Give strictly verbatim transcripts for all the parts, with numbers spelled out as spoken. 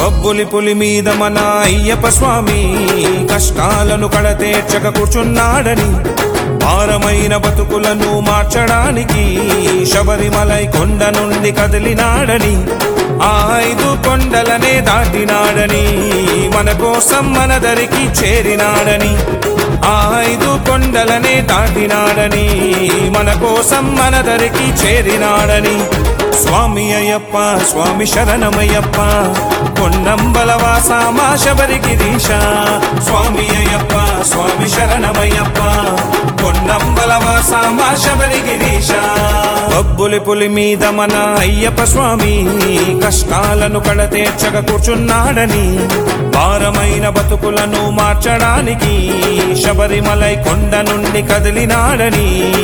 బొబ్బులి పులి మీద మన అయ్యప్ప స్వామి కష్టాలను కడతేర్చక కూర్చున్నాడని, భారమైన బతుకులను మార్చడానికి శబరిమలై కొండ నుండి కదిలినాడని, ఆ ఐదు కొండలనే దాటినాడని, మన కోసం మన దరికి చేరినాడని, ఆ ఐదు కొండలనే దాటినాడని, మన కోసం మన దరికి చేరినాడని. స్వామి అయ్యప్ప స్వామి శరణమయ్యప్ప, పొన్నంబలవాస మా శబరిగిరీశ. స్వామి అయ్యప్ప స్వామి శరణమయ్యప్ప, పొన్నంబలవాస మా శబరిగిరీశ. బొబ్బులి పులి మీద మన అయ్యప్ప స్వామి కష్టాలను కడతేర్చక కూర్చున్నాడని, భారమైన బతుకులను మార్చడానికి శబరిమలై కొండ నుండి కదిలినాడని.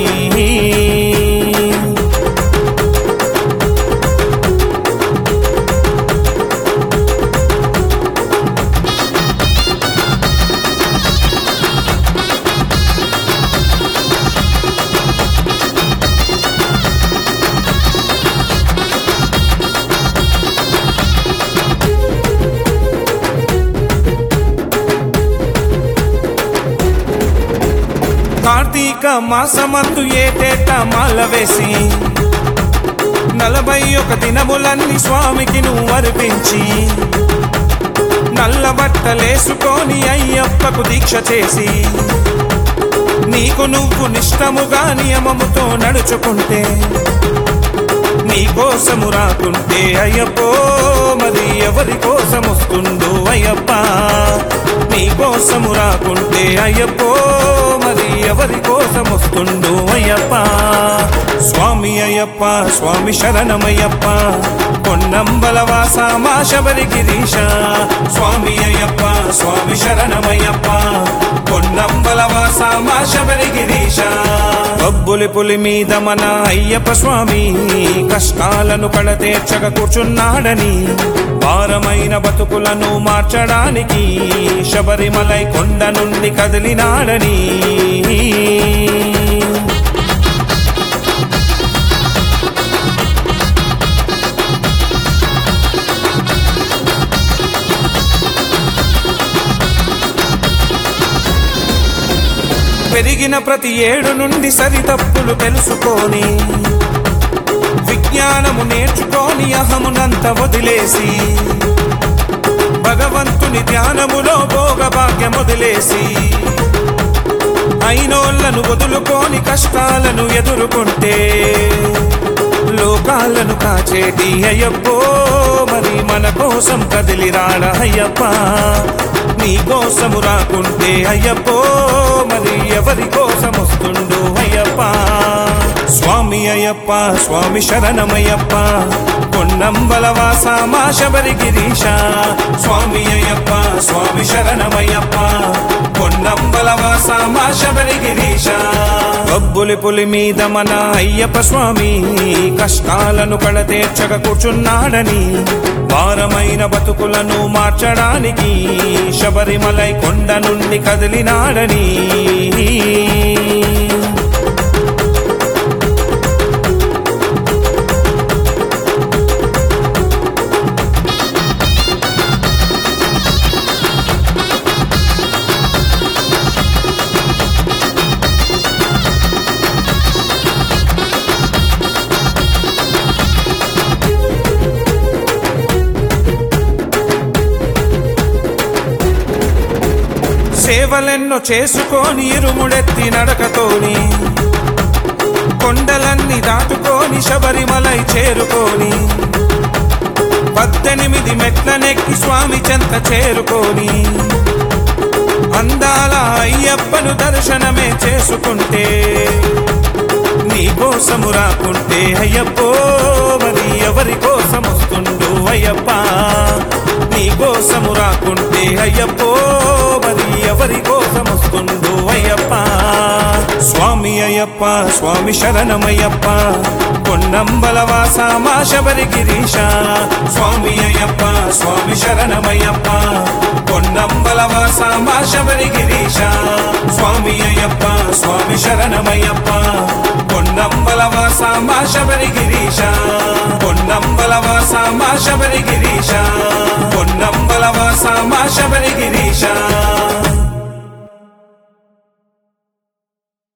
కార్తీక మాసమందు ఏటేట మాల వేసి, నలభై ఒక దినములన్నీ స్వామికి నువ్వు అర్పించి, నల్ల బట్టలేసుకొని అయ్యప్పకు దీక్ష చేసి, నీకు నువ్వు నిష్టముగా నియమముతో నడుచుకుంటే, నీ కోసము రాకుంటే అయ్యప్పో మరి ఎవరి కోసం వస్తుందో అయ్యప్ప. నీ కోసము రాకుంటే అయ్యప్పో మరి ఎవరి కోసం వస్తుందో అయ్యప్ప. స్వామి అయ్యప్ప స్వామి శరణమయ్యప్ప, పొన్నంబలవాస మా శబరిగిరీశ. స్వామి అయ్యప్ప స్వామి శరణమయ్యప్ప, పొన్నంబలవాస మా శబరిగిరీశ. బొబ్బులి పులి మీద మన అయ్యప్ప స్వామి కష్టాలను కడతేర్చక కూర్చున్నాడని, భారమైన బతుకులను మార్చడానికి శబరిమలై కొండ నుండి కదిలినాడని. పెరిగిన ప్రతి ఏడు నుండి సరితప్పులు తెలుసుకొని, విజ్ఞానము నేర్చుకొని అహమునంత వదిలేసి, భగవంతుని ధ్యానములో భోగ భాగ్యం వదిలేసి, అయినోళ్లను వదులుకొని కష్టాలను ఎదుర్కొంటే, లోకాలను కాచేటి అయ్యప్పో మరి మన కోసం కదిలిరాడ అయ్యప్ప. నీ కోసము రాకుంటే అయ్యప్పో మరి ఎవరి కోసం వస్తుండో అయ్యప్ప. స్వామి అయ్యప్ప స్వామి శరణమయ్యప్ప, పొన్నంబలవాస మా శబరిగిరీశ. స్వామి అయ్యప్ప స్వామి శరణమయ్యప్ప, పొన్నంబలవాస మా శబరిగిరీశ. బొబ్బులి పులి మీద మన అయ్యప్ప స్వామి కష్టాలను కడతేర్చక కూర్చున్నాడని, భారమైన బతుకులను మార్చడానికి శబరిమలై కొండ నుండి కదిలినాడని. సేవలెన్నో చేసుకొని ఇరుముడెత్తి నడకతోని, కొండలన్నీ దాటుకొని శబరిమలై చేరుకొని, పద్దెనిమిది మెట్లనెక్కి స్వామి చెంత చేరుకొని, అందాల అయ్యప్పను దర్శనమే చేసుకుంటే, నీ కోసము రాకుంటే అయ్యప్పో మరి ఎవరి కోసం వస్తుండో అయ్యప్ప. నీ కోసము రాకుంటే అయ్యప్పో మరి ఎవరి కోసం వస్తుండో అయ్యప్ప. స్వామి అయ్యప్ప స్వామి శరణమయ్యప్ప, పొన్నంబలవాస మా శబరిగిరీశ. స్వామి అయ్యప్ప స్వామి శరణమయ్యప్ప, పొన్నంబలవాస మా శబరిగిరీశ. స్వామి అయ్యప్ప స్వామి శరణమయ్యప్ప, పొన్నంబలవాస మా శబరిగిరీశ. పొన్నంబలవాస మా శబరిగిరీశ. పొన్నం మా శబరి గిరీశ